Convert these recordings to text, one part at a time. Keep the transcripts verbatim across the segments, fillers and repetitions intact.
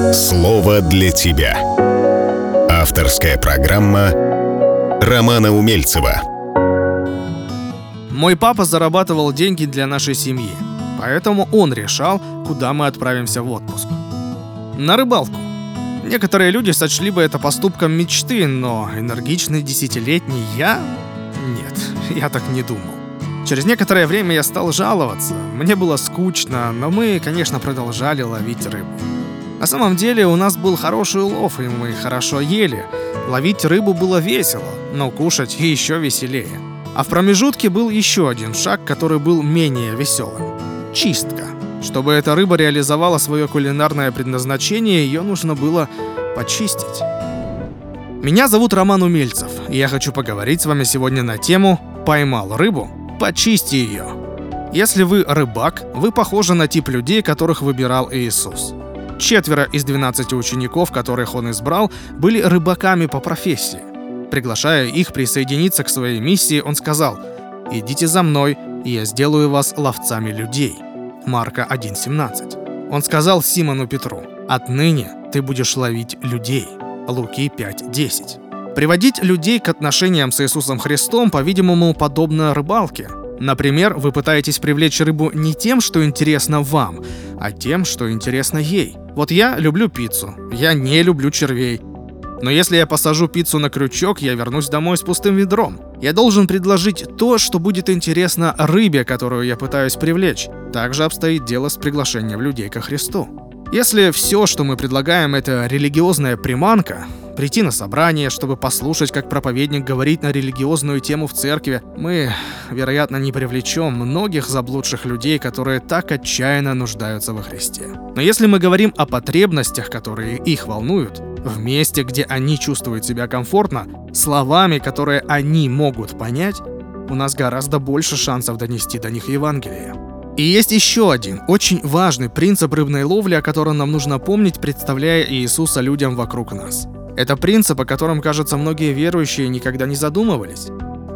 Слово для тебя. Авторская программа Романа Умельцева. Мой папа зарабатывал деньги для нашей семьи, поэтому он решал, куда мы отправимся в отпуск. На рыбалку. Некоторые люди сочли бы это поступком мечты, но энергичный десятилетний я... Нет, я так не думал. Через некоторое время я стал жаловаться. Мне было скучно, но мы, конечно, продолжали ловить рыбу. На самом деле у нас был хороший улов, и мы хорошо ели. Ловить рыбу было весело, но кушать еще веселее. А в промежутке был еще один шаг, который был менее веселым. Чистка. Чтобы эта рыба реализовала свое кулинарное предназначение, ее нужно было почистить. Меня зовут Роман Умельцев, и я хочу поговорить с вами сегодня на тему «Поймал рыбу? Почисти ее». Если вы рыбак, вы похожи на тип людей, которых выбирал Иисус. Четверо из двенадцати учеников, которых он избрал, были рыбаками по профессии. Приглашая их присоединиться к своей миссии, он сказал: «Идите за мной, и я сделаю вас ловцами людей». Марка один семнадцать. Он сказал Симону Петру: «Отныне ты будешь ловить людей». Луки пять десять. Приводить людей к отношениям с Иисусом Христом, по-видимому, подобно рыбалке. Например, вы пытаетесь привлечь рыбу не тем, что интересно вам, а тем, что интересно ей. Вот я люблю пиццу, я не люблю червей. Но если я посажу пиццу на крючок, я вернусь домой с пустым ведром. Я должен предложить то, что будет интересно рыбе, которую я пытаюсь привлечь. Также обстоит дело с приглашением людей ко Христу. Если все, что мы предлагаем, это религиозная приманка, прийти на собрание, чтобы послушать, как проповедник говорит на религиозную тему в церкви, мы, вероятно, не привлечем многих заблудших людей, которые так отчаянно нуждаются во Христе. Но если мы говорим о потребностях, которые их волнуют, в месте, где они чувствуют себя комфортно, словами, которые они могут понять, у нас гораздо больше шансов донести до них Евангелие. И есть еще один очень важный принцип рыбной ловли, о котором нам нужно помнить, представляя Иисуса людям вокруг нас. Это принцип, о котором, кажется, многие верующие никогда не задумывались.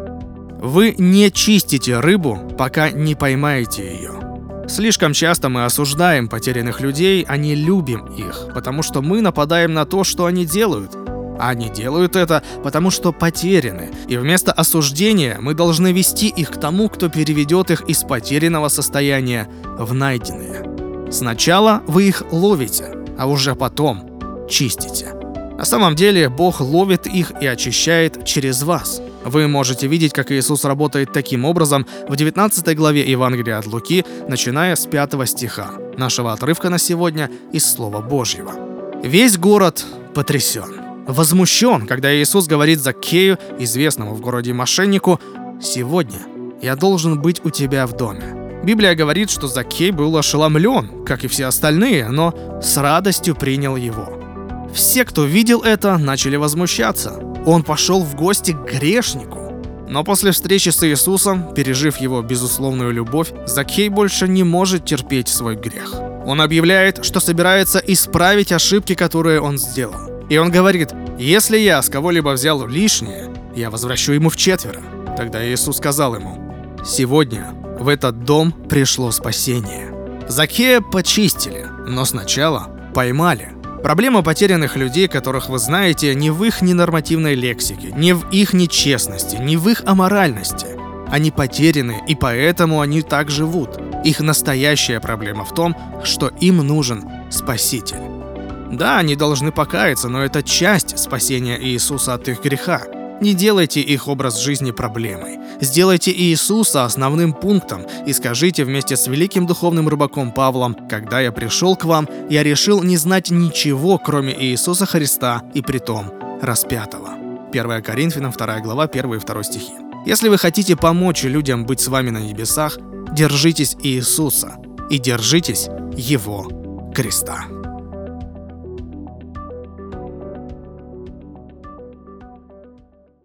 Вы не чистите рыбу, пока не поймаете ее. Слишком часто мы осуждаем потерянных людей, а не любим их, потому что мы нападаем на то, что они делают. А они делают это, потому что потеряны. И вместо осуждения мы должны вести их к тому, кто переведет их из потерянного состояния в найденное. Сначала вы их ловите, а уже потом чистите. На самом деле Бог ловит их и очищает через вас. Вы можете видеть, как Иисус работает таким образом в девятнадцатой главе Евангелия от Луки, начиная с пятого стиха нашего отрывка на сегодня из Слова Божьего. Весь город потрясен, возмущен, когда Иисус говорит Закхею, известному в городе мошеннику: «Сегодня я должен быть у тебя в доме». Библия говорит, что Закхей был ошеломлен, как и все остальные, но с радостью принял его. Все, кто видел это, начали возмущаться. Он пошел в гости к грешнику. Но после встречи с Иисусом, пережив его безусловную любовь, Закхей больше не может терпеть свой грех. Он объявляет, что собирается исправить ошибки, которые он сделал. И он говорит: «Если я с кого-либо взял лишнее, я возвращу ему вчетверо». Тогда Иисус сказал ему: «Сегодня в этот дом пришло спасение». Закхея почистили, но сначала поймали. Проблема потерянных людей, которых вы знаете, не в их ненормативной лексике, не в их нечестности, не в их аморальности. Они потеряны, и поэтому они так живут. Их настоящая проблема в том, что им нужен Спаситель. Да, они должны покаяться, но это часть спасения Иисуса от их греха. Не делайте их образ жизни проблемой. Сделайте Иисуса основным пунктом и скажите вместе с великим духовным рыбаком Павлом: «Когда я пришел к вам, я решил не знать ничего, кроме Иисуса Христа и притом распятого». первое Коринфянам вторая глава, первый и второй стихи. Если вы хотите помочь людям быть с вами на небесах, держитесь Иисуса и держитесь Его креста.